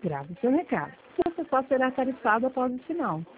Grave seu recado. Você só será tarifado após o sinal.